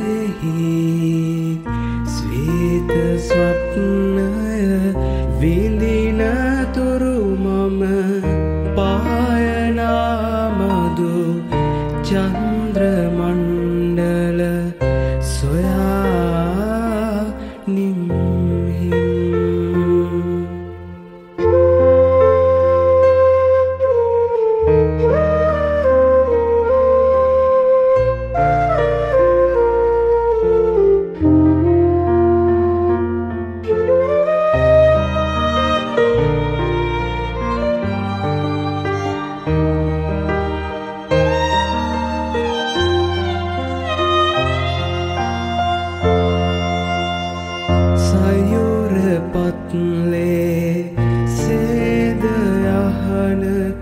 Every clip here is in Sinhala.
සිතෙහි ස්වීත ස්වප්නය විඳින තුරු මම පායනාමදු චන්ද්‍ර මණ්ඩල සොයා නිම්හිම් පත්ලේ සේද යහනක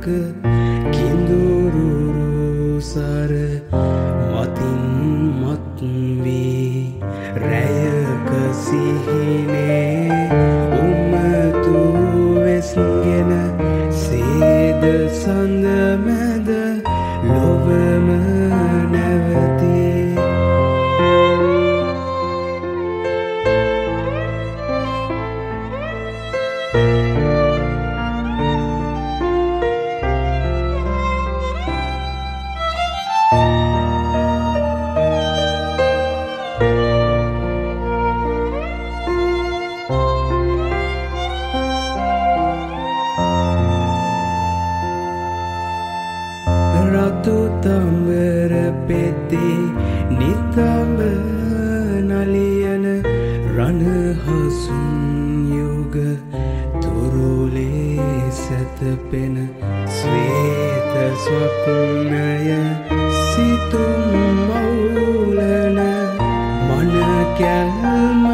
කිඳුරුරු සර මතින් මත් වී රැයක සිහිනේ උමතු වෙස්ගෙන සේද සඳ මැද ලොවම නැවතී රතු තඹර පෙති නිතඹ නලියන රණහසුන් යුග තුරුලේ සැතපෙන ස්වේත ස්වප්නය සිතුම් මවුලන මන කැල්ම